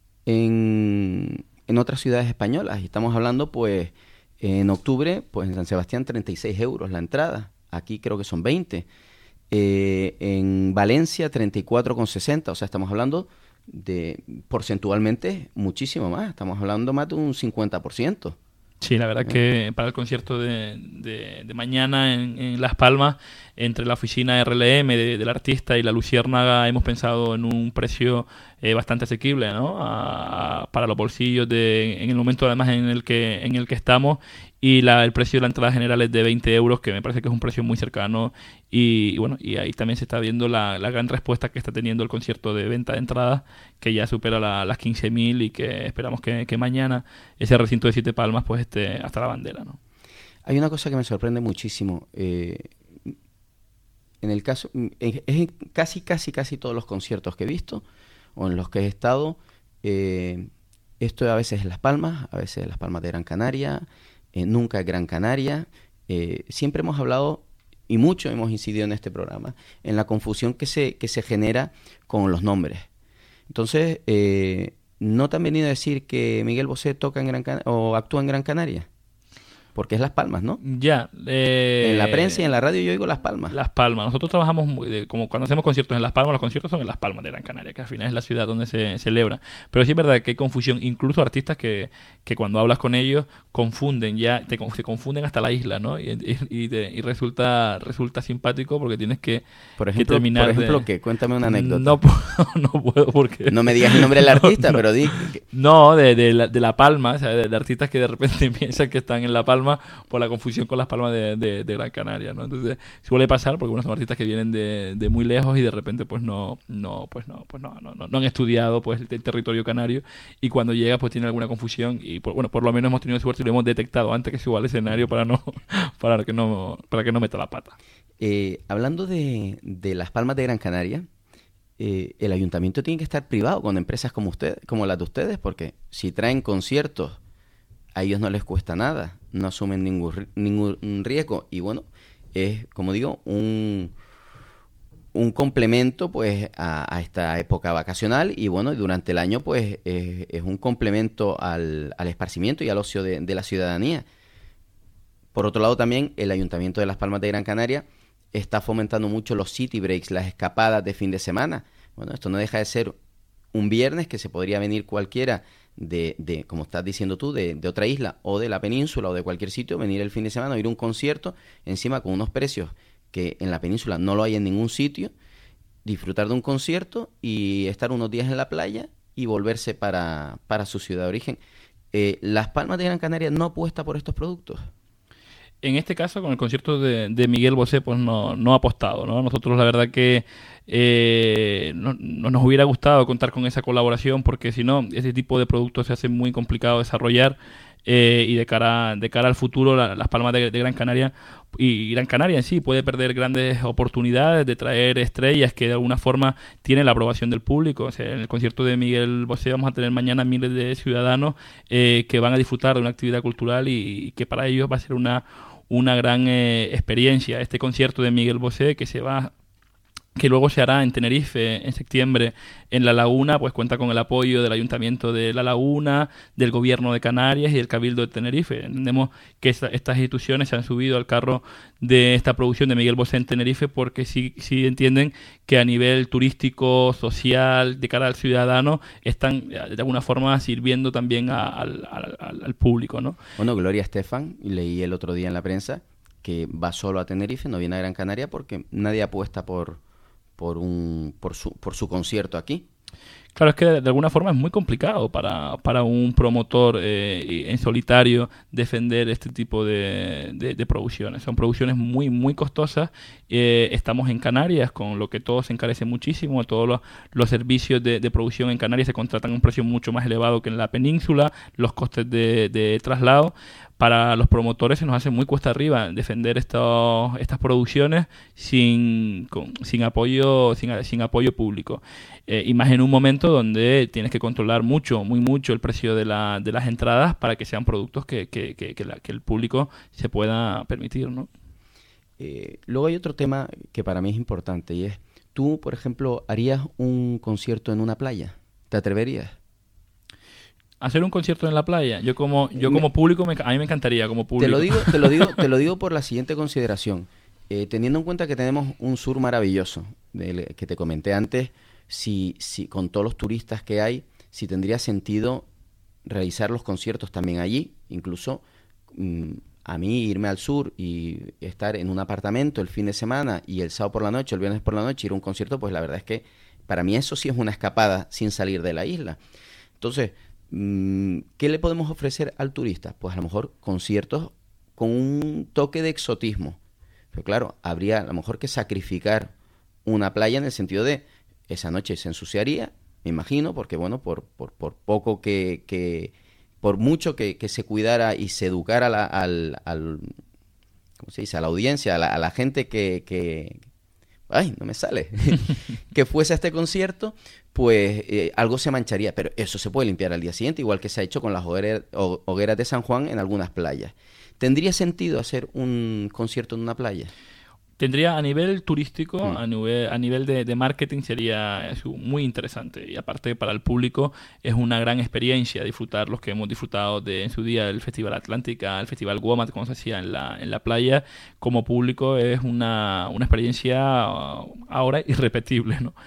en otras ciudades españolas. Y estamos hablando, pues, en octubre, pues en San Sebastián 36 euros la entrada, aquí creo que son 20. En Valencia 34,60, o sea, estamos hablando de porcentualmente muchísimo más, estamos hablando más de un 50%. Sí, la verdad que para el concierto de mañana en Las Palmas, entre la oficina RLM del artista y la Luciérnaga, hemos pensado en un precio bastante asequible, ¿no?, para los bolsillos en el momento además en el que estamos, y el precio de la entrada general es de 20 euros, que me parece que es un precio muy cercano, y bueno, y ahí también se está viendo la gran respuesta que está teniendo el concierto de venta de entradas, que ya supera las 15.000, y que esperamos que mañana ese recinto de Siete Palmas pues esté hasta la bandera, ¿no? Hay una cosa que me sorprende muchísimo, en el caso, es en casi todos los conciertos que he visto o en los que he estado, esto a veces es Las Palmas, a veces es Las Palmas de Gran Canaria, nunca es Gran Canaria. Siempre hemos hablado y mucho hemos incidido en este programa en la confusión que se genera con los nombres. Entonces, ¿no te han venido a decir que Miguel Bosé toca en o actúa en Gran Canaria? Porque es Las Palmas, ¿no? Ya. En la prensa y en la radio yo oigo Las Palmas. Las Palmas. Nosotros trabajamos como cuando hacemos conciertos en Las Palmas, los conciertos son en Las Palmas de Gran Canaria, que al final es la ciudad donde se celebra. Pero sí es verdad que hay confusión, incluso artistas que cuando hablas con ellos confunden, se confunden hasta la isla, ¿no? Y resulta simpático porque tienes que terminar. Por ejemplo, ¿qué? Cuéntame una anécdota. No puedo porque... No me digas el nombre del artista, pero di... No, de La Palma, o sea, de artistas que de repente piensan que están en La Palma por la confusión con Las Palmas de Gran Canaria, ¿no? Entonces suele pasar porque son artistas que vienen de muy lejos y de repente pues no han estudiado pues el territorio canario, y cuando llega pues tiene alguna confusión, y por lo menos hemos tenido suerte y lo hemos detectado antes que suba al escenario para que no meta la pata. Hablando de Las Palmas de Gran Canaria, el ayuntamiento tiene que estar privado con empresas como las de ustedes, porque si traen conciertos a ellos no les cuesta nada, no asumen ningún riesgo, y bueno, es, como digo, un complemento pues a esta época vacacional, y bueno, durante el año pues es un complemento al esparcimiento y al ocio de la ciudadanía. Por otro lado, también el Ayuntamiento de Las Palmas de Gran Canaria está fomentando mucho los city breaks, las escapadas de fin de semana. Bueno, esto no deja de ser un viernes que se podría venir cualquiera de como estás diciendo tú, de otra isla o de la península o de cualquier sitio, venir el fin de semana, ir a un concierto, encima con unos precios que en la península no lo hay en ningún sitio, disfrutar de un concierto y estar unos días en la playa y volverse para su ciudad de origen. Las Palmas de Gran Canaria no apuesta por estos productos. En este caso, con el concierto de Miguel Bosé, pues no ha apostado, ¿no? Nosotros la verdad que no nos hubiera gustado contar con esa colaboración, porque si no, ese tipo de productos se hace muy complicado desarrollar. y de cara al futuro Las Palmas de Gran Canaria y Gran Canaria en sí puede perder grandes oportunidades de traer estrellas que de alguna forma tienen la aprobación del público. O sea, en el concierto de Miguel Bosé vamos a tener mañana miles de ciudadanos que van a disfrutar de una actividad cultural y que para ellos va a ser una gran experiencia. Este concierto de Miguel Bosé que luego se hará en Tenerife en septiembre en La Laguna, pues cuenta con el apoyo del Ayuntamiento de La Laguna, del Gobierno de Canarias y del Cabildo de Tenerife. Entendemos que estas instituciones se han subido al carro de esta producción de Miguel Bosé en Tenerife porque sí entienden que a nivel turístico, social, de cara al ciudadano, están de alguna forma sirviendo también al público, ¿no? Bueno, Gloria Estefan, leí el otro día en la prensa que va solo a Tenerife, no viene a Gran Canaria porque nadie apuesta por su concierto aquí. Claro, es que de alguna forma es muy complicado para un promotor en solitario defender este tipo de producciones. Son producciones muy, muy costosas. Estamos en Canarias, con lo que todo se encarece muchísimo. Todos los servicios de producción en Canarias se contratan a un precio mucho más elevado que en la península. Los costes de traslado. Para los promotores se nos hace muy cuesta arriba defender estas producciones sin apoyo público. Y más en un momento donde tienes que controlar muy mucho el precio de las entradas para que sean productos que el público se pueda permitir, ¿no? Luego hay otro tema que para mí es importante y es, tú, por ejemplo, ¿harías un concierto en una playa? ¿Te atreverías? Hacer un concierto en la playa, yo como público, a mí me encantaría como público. Te lo digo por la siguiente consideración. Teniendo en cuenta que tenemos un sur maravilloso, que te comenté antes, si con todos los turistas que hay, si tendría sentido realizar los conciertos también allí, incluso a mí irme al sur y estar en un apartamento el fin de semana y el sábado por la noche, el viernes por la noche ir a un concierto, pues la verdad es que para mí eso sí es una escapada sin salir de la isla. Entonces, ¿qué le podemos ofrecer al turista? Pues a lo mejor conciertos con un toque de exotismo. Pero claro, habría a lo mejor que sacrificar una playa en el sentido de esa noche se ensuciaría, me imagino, porque bueno, por poco por mucho que se cuidara y se educara ¿cómo se dice? A la audiencia, a la gente que ay, no me sale, que fuese a este concierto, pues algo se mancharía, pero eso se puede limpiar al día siguiente, igual que se ha hecho con las hogueras de San Juan en algunas playas. ¿Tendría sentido hacer un concierto en una playa? Tendría a nivel turístico, a nivel de marketing sería muy interesante y aparte para el público es una gran experiencia disfrutar los que hemos disfrutado en su día el Festival Atlántica, el Festival WOMAD como se hacía en la playa. Como público es una experiencia ahora irrepetible, ¿no?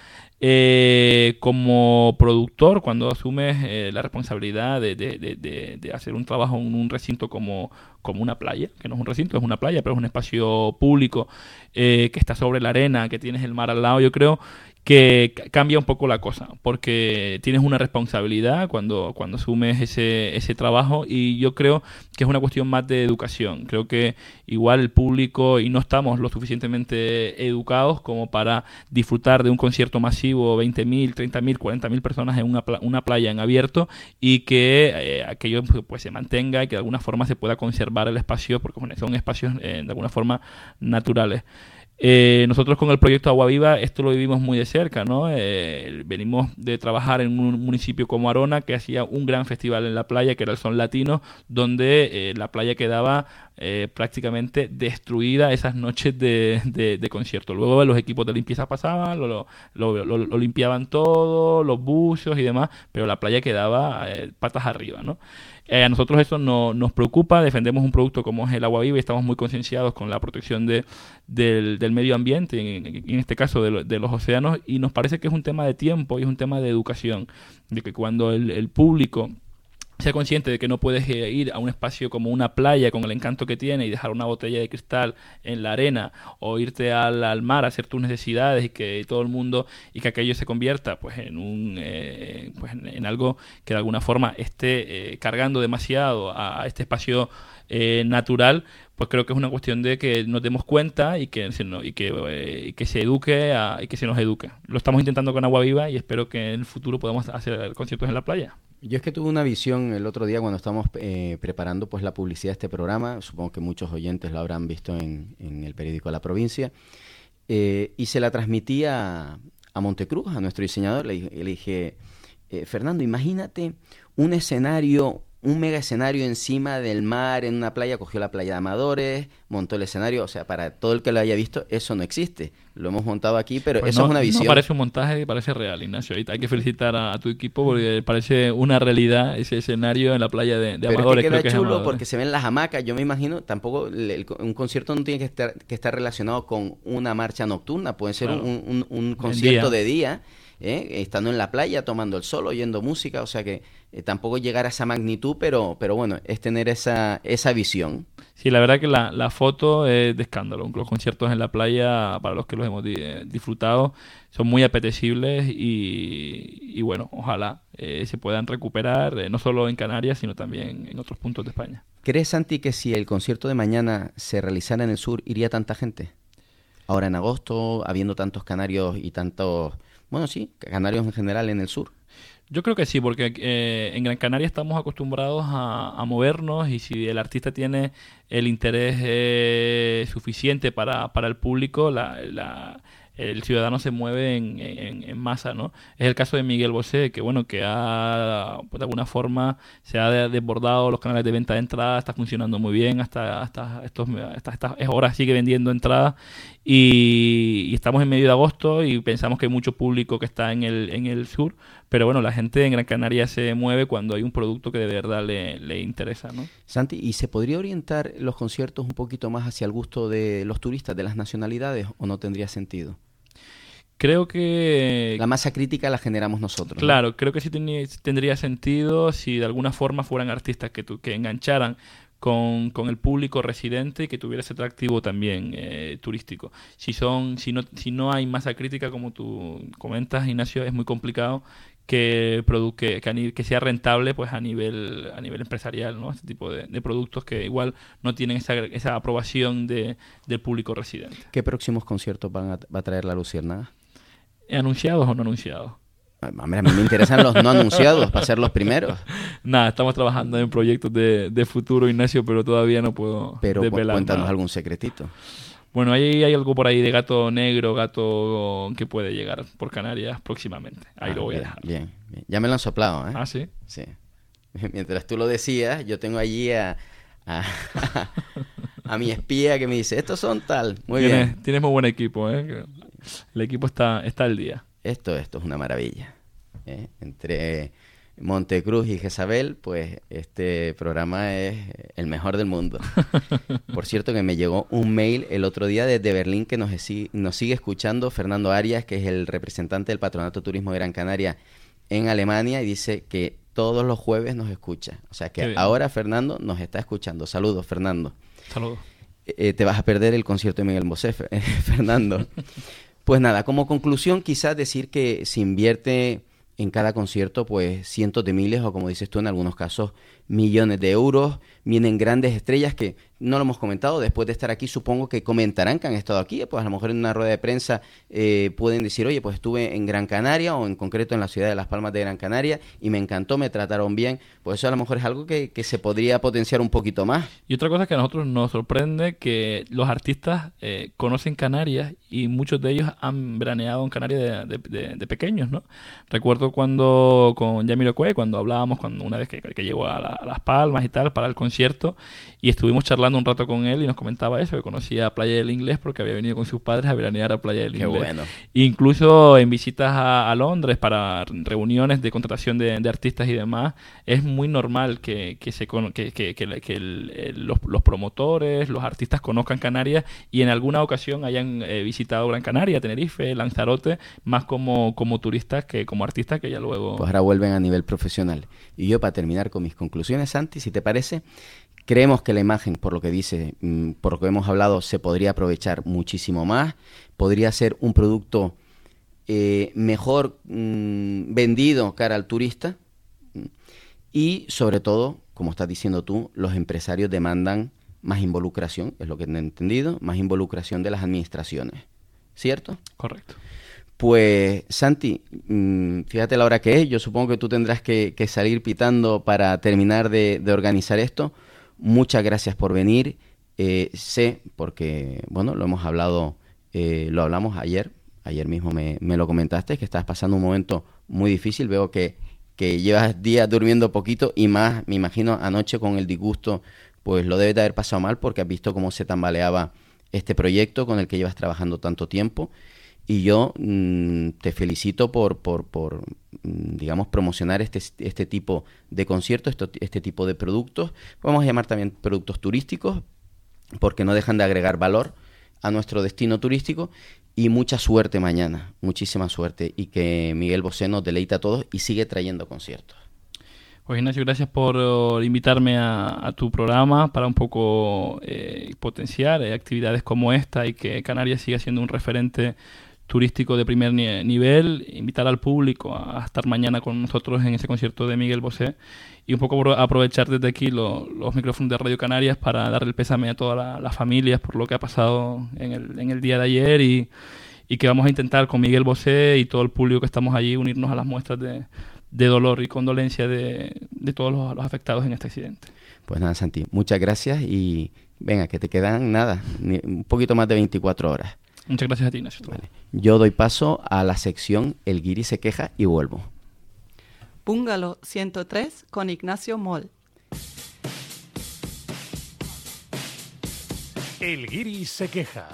Como productor, cuando asumes la responsabilidad de hacer un trabajo en un recinto como una playa, que no es un recinto, es una playa, pero es un espacio público que está sobre la arena, que tienes el mar al lado, yo creo que cambia un poco la cosa, porque tienes una responsabilidad cuando asumes ese trabajo y yo creo que es una cuestión más de educación. Creo que igual el público y no estamos lo suficientemente educados como para disfrutar de un concierto masivo, 20.000, 30.000, 40.000 personas en una playa en abierto y que aquello pues se mantenga y que de alguna forma se pueda conservar el espacio porque son espacios de alguna forma naturales. Nosotros con el proyecto Agua Viva esto lo vivimos muy de cerca, ¿no? Venimos de trabajar en un municipio como Arona que hacía un gran festival en la playa que era el Son Latino, donde la playa quedaba prácticamente destruida esas noches de concierto. Luego los equipos de limpieza pasaban, lo limpiaban todo, los buceos y demás, pero la playa quedaba patas arriba, ¿no? A nosotros eso nos preocupa, defendemos un producto como es el Agua Viva y estamos muy concienciados con la protección del medio ambiente, en este caso de los océanos, y nos parece que es un tema de tiempo y es un tema de educación, de que cuando el público sea consciente de que no puedes ir a un espacio como una playa con el encanto que tiene y dejar una botella de cristal en la arena o irte al mar a hacer tus necesidades y que todo el mundo y que aquello se convierta pues en algo que de alguna forma esté cargando demasiado a este espacio natural, pues creo que es una cuestión de que nos demos cuenta y que se eduque y que se nos eduque. Lo estamos intentando con Agua Viva y espero que en el futuro podamos hacer conciertos en la playa. Yo es que tuve una visión el otro día cuando estábamos preparando pues la publicidad de este programa. Supongo que muchos oyentes lo habrán visto en el periódico La Provincia. Y se la transmití a Montecruz, a nuestro diseñador. Le dije, Fernando, imagínate un escenario, un mega escenario encima del mar, en una playa. Cogió la playa de Amadores, montó el escenario. O sea, para todo el que lo haya visto, eso no existe. Lo hemos montado aquí, pero pues eso es una visión. No parece un montaje, parece real, Ignacio. Hay que felicitar a tu equipo porque parece una realidad ese escenario en la playa de pero Amadores. Pero es que queda chulo Amadores, porque se ven las hamacas. Yo me imagino, tampoco un concierto no tiene que estar relacionado con una marcha nocturna. Puede ser claro, un concierto de día. Estando en la playa, tomando el sol, oyendo música, o sea que tampoco llegar a esa magnitud, pero bueno, es tener esa visión. Sí, la verdad que la foto es de escándalo. Los conciertos en la playa, para los que los hemos disfrutado, son muy apetecibles y bueno, ojalá se puedan recuperar, no solo en Canarias, sino también en otros puntos de España. ¿Crees, Santi, que si el concierto de mañana se realizara en el sur, iría tanta gente? Ahora en agosto, habiendo tantos canarios y tantos... Bueno, sí, canarios en general en el sur. Yo creo que sí, porque en Gran Canaria estamos acostumbrados a movernos y si el artista tiene el interés suficiente para el público, el ciudadano se mueve en masa, ¿no? Es el caso de Miguel Bosé, que bueno, que ha, pues de alguna forma se ha desbordado los canales de venta de entradas, está funcionando muy bien, hasta estas horas sigue vendiendo entradas y estamos en medio de agosto y pensamos que hay mucho público que está en el sur, pero bueno, la gente en Gran Canaria se mueve cuando hay un producto que de verdad le interesa, ¿no? Santi, ¿y se podría orientar los conciertos un poquito más hacia el gusto de los turistas, de las nacionalidades, o no tendría sentido? Creo que... La masa crítica la generamos nosotros. Claro, ¿no? Creo que sí tendría sentido si de alguna forma fueran artistas que engancharan con el público residente y que tuviera ese atractivo también turístico. Si no hay masa crítica, como tú comentas, Ignacio, es muy complicado que sea rentable pues a nivel empresarial, ¿no? Este tipo de productos que igual no tienen esa aprobación del público residente. ¿Qué próximos conciertos va a traer la Luciérnaga? ¿Anunciados o no anunciados? Hombre, a mí me interesan los no anunciados para ser los primeros. Nada, estamos trabajando en proyectos de futuro, Ignacio, pero todavía no puedo desvelar. Cuéntanos nada. Algún secretito. Bueno, ahí hay algo por ahí de gato negro, gato que puede llegar por Canarias próximamente. Ahí lo voy a dejar. Bien. Ya me lo han soplado, ¿eh? ¿Ah, sí? Sí. Mientras tú lo decías, yo tengo allí a mi espía que me dice, estos son tal. Muy bien. Tienes muy buen equipo, ¿eh? El equipo está al día. Esto es una maravilla. Entre Montecruz y Jezabel, pues este programa es el mejor del mundo. Por cierto, que me llegó un mail el otro día desde Berlín que nos sigue escuchando Fernando Arias, que es el representante del Patronato de Turismo de Gran Canaria en Alemania, y dice que todos los jueves nos escucha. O sea que ahora Fernando nos está escuchando. Saludos, Fernando. Saludos. Te vas a perder el concierto de Miguel Bosé, Fernando. Pues nada, como conclusión, quizás decir que se invierte en cada concierto pues cientos de miles o, como dices tú, en algunos casos millones de euros. Vienen grandes estrellas que no lo hemos comentado. Después de estar aquí, supongo que comentarán que han estado aquí. Pues a lo mejor en una rueda de prensa pueden decir, oye, pues estuve en Gran Canaria, o en concreto en la ciudad de Las Palmas de Gran Canaria, y me encantó, me trataron bien. Pues eso a lo mejor es algo que se podría potenciar un poquito más. Y otra cosa que a nosotros nos sorprende, que los artistas conocen Canarias y muchos de ellos han veraneado en Canarias de pequeños, ¿no? Recuerdo cuando con Jamiroquai, cuando hablábamos una vez que llegó a Las Palmas y tal para el concierto, y estuvimos charlando un rato con él y nos comentaba eso, que conocía Playa del Inglés porque había venido con sus padres a veranear a Playa del Inglés. Qué bueno. Incluso en visitas a Londres para reuniones de contratación de artistas y demás, es muy normal que los promotores, los artistas conozcan Canarias y en alguna ocasión hayan visitado Gran Canaria, Tenerife, Lanzarote, más como turistas que como artistas, que ya luego... Pues ahora vuelven a nivel profesional. Y yo, para terminar con mis conclusiones, Santi, si te parece, creemos que la imagen, por lo que dice, por lo que hemos hablado, se podría aprovechar muchísimo más. Podría ser un producto mejor vendido cara al turista. Y, sobre todo, como estás diciendo tú, los empresarios demandan más involucración, es lo que he entendido, más involucración de las administraciones. ¿Cierto? Correcto. Pues Santi, fíjate la hora que es, yo supongo que tú tendrás que salir pitando para terminar de organizar esto. Muchas gracias por venir. Sé, porque bueno, lo hemos hablado, lo hablamos ayer mismo me lo comentaste, que estás pasando un momento muy difícil. Veo que llevas días durmiendo poquito y más, me imagino, anoche con el disgusto, pues lo debes de haber pasado mal porque has visto cómo se tambaleaba este proyecto con el que llevas trabajando tanto tiempo. Y yo te felicito por digamos, promocionar este tipo de conciertos, este tipo de productos. Vamos a llamar también productos turísticos, porque no dejan de agregar valor a nuestro destino turístico. Y mucha suerte mañana, muchísima suerte. Y que Miguel Bosé nos deleita a todos y sigue trayendo conciertos. Pues Ignacio, gracias por invitarme a tu programa para un poco potenciar actividades como esta y que Canarias siga siendo un referente turístico de primer nivel. Invitar al público a estar mañana con nosotros en ese concierto de Miguel Bosé y un poco aprovechar desde aquí los micrófonos de Radio Canarias para darle el pésame a todas las familias por lo que ha pasado en el día de ayer y que vamos a intentar con Miguel Bosé y todo el público que estamos allí unirnos a las muestras de dolor y condolencia de todos los afectados en este accidente. Pues nada, Santi, muchas gracias y venga, que te quedan un poquito más de 24 horas. Muchas gracias a ti, Ignacio. Vale. Yo doy paso a la sección El Guiri se queja y vuelvo. Bungalow 103 con Ignacio Moll. El Guiri se queja.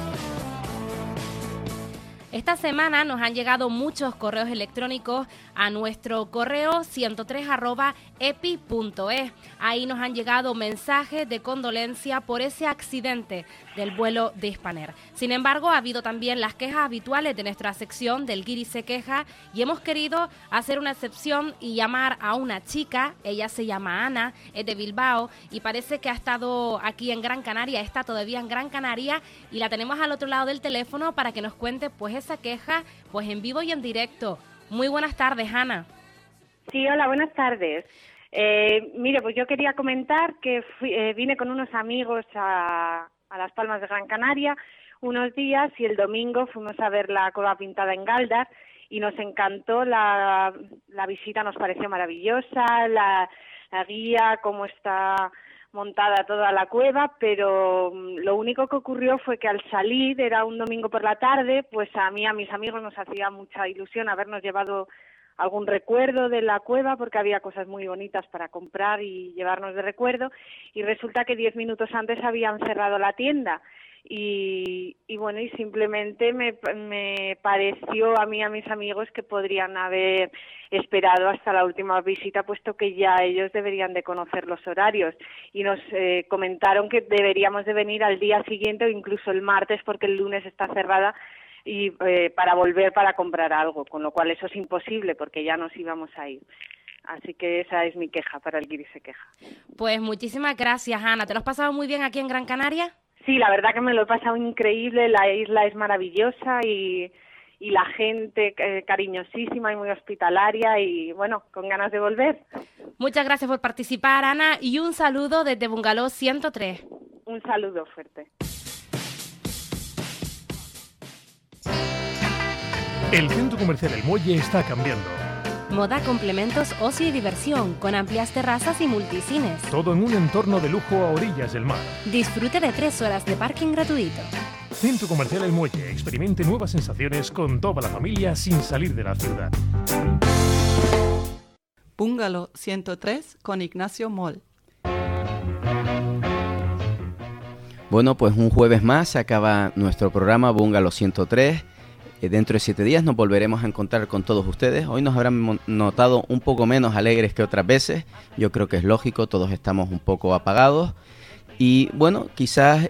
Esta semana nos han llegado muchos correos electrónicos a nuestro correo 103@epi.es. Ahí nos han llegado mensajes de condolencia por ese accidente del vuelo de Spanair. Sin embargo, ha habido también las quejas habituales de nuestra sección del Guiri se queja y hemos querido hacer una excepción y llamar a una chica. Ella se llama Ana, es de Bilbao y parece que ha estado aquí en Gran Canaria, está todavía en Gran Canaria y la tenemos al otro lado del teléfono para que nos cuente pues esa queja pues en vivo y en directo. Muy buenas tardes, Ana. Sí, hola, buenas tardes. Mire, pues yo quería comentar que vine con unos amigos a Las Palmas de Gran Canaria unos días y el domingo fuimos a ver la Cueva Pintada en Galdar y nos encantó la visita, nos pareció maravillosa, la guía, cómo está montada toda la cueva, pero lo único que ocurrió fue que al salir, era un domingo por la tarde, pues a mí y a mis amigos nos hacía mucha ilusión habernos llevado algún recuerdo de la cueva porque había cosas muy bonitas para comprar y llevarnos de recuerdo y resulta que 10 minutos antes habían cerrado la tienda y bueno, y simplemente me pareció a mí y a mis amigos que podrían haber esperado hasta la última visita puesto que ya ellos deberían de conocer los horarios y nos comentaron que deberíamos de venir al día siguiente o incluso el martes porque el lunes está cerrada y para volver para comprar algo, con lo cual eso es imposible porque ya nos íbamos a ir. Así que esa es mi queja para el Guiri se queja. Pues muchísimas gracias, Ana. ¿Te lo has pasado muy bien aquí en Gran Canaria? Sí, la verdad que me lo he pasado increíble, la isla es maravillosa y la gente cariñosísima y muy hospitalaria y bueno, con ganas de volver. Muchas gracias por participar, Ana, y un saludo desde Bungalow 103. Un saludo fuerte. El centro comercial El Muelle está cambiando. Moda, complementos, ocio y diversión, con amplias terrazas y multicines. Todo en un entorno de lujo a orillas del mar. Disfrute de 3 horas de parking gratuito. Centro comercial El Muelle. Experimente nuevas sensaciones con toda la familia sin salir de la ciudad. Bungalow 103 con Ignacio Moll. Bueno, pues un jueves más se acaba nuestro programa Bungalow 103. Dentro de 7 días nos volveremos a encontrar con todos ustedes. Hoy nos habrán notado un poco menos alegres que otras veces. Yo creo que es lógico, todos estamos un poco apagados. Y bueno, quizás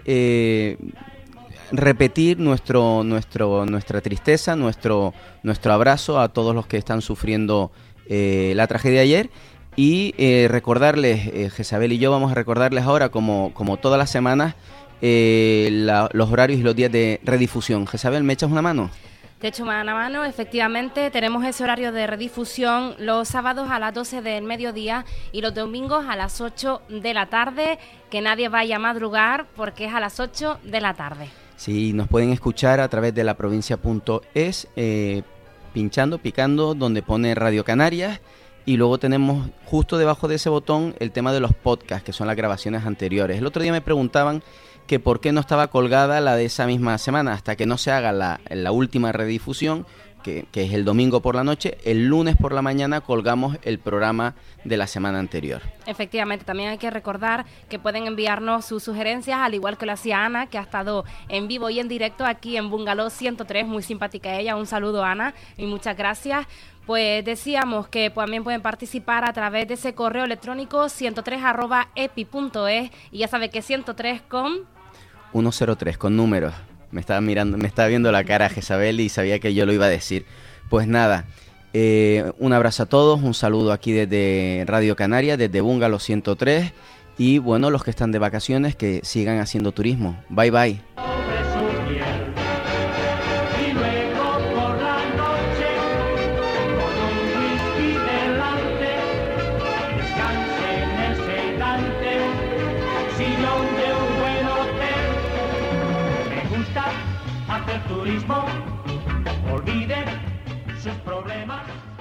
repetir nuestra tristeza, nuestro abrazo a todos los que están sufriendo la tragedia de ayer. Y recordarles, Jezabel y yo vamos a recordarles ahora, como todas las semanas, los horarios y los días de redifusión. Jezabel, ¿me echas una mano? Te echo mano a mano, efectivamente, tenemos ese horario de redifusión los sábados a las 12 del mediodía y los domingos a las 8 de la tarde, que nadie vaya a madrugar porque es a las 8 de la tarde. Sí, nos pueden escuchar a través de laprovincia.es, picando donde pone Radio Canarias, y luego tenemos justo debajo de ese botón el tema de los podcasts, que son las grabaciones anteriores. El otro día me preguntaban que por qué no estaba colgada la de esa misma semana, hasta que no se haga la última redifusión, que es el domingo por la noche. El lunes por la mañana colgamos el programa de la semana anterior. Efectivamente, también hay que recordar que pueden enviarnos sus sugerencias, al igual que lo hacía Ana, que ha estado en vivo y en directo aquí en Bungalow 103, muy simpática ella. Un saludo, Ana, y muchas gracias. Pues decíamos que también pueden participar a través de ese correo electrónico 103@epi.es, y ya sabe que 103 con 103 con números. Me estaba viendo la cara Jezabel y sabía que yo lo iba a decir. Pues nada, un abrazo a todos, un saludo aquí desde Radio Canaria, desde Bungalow 103, y bueno, los que están de vacaciones, que sigan haciendo turismo. Bye bye. Hacer turismo, olviden sus problemas.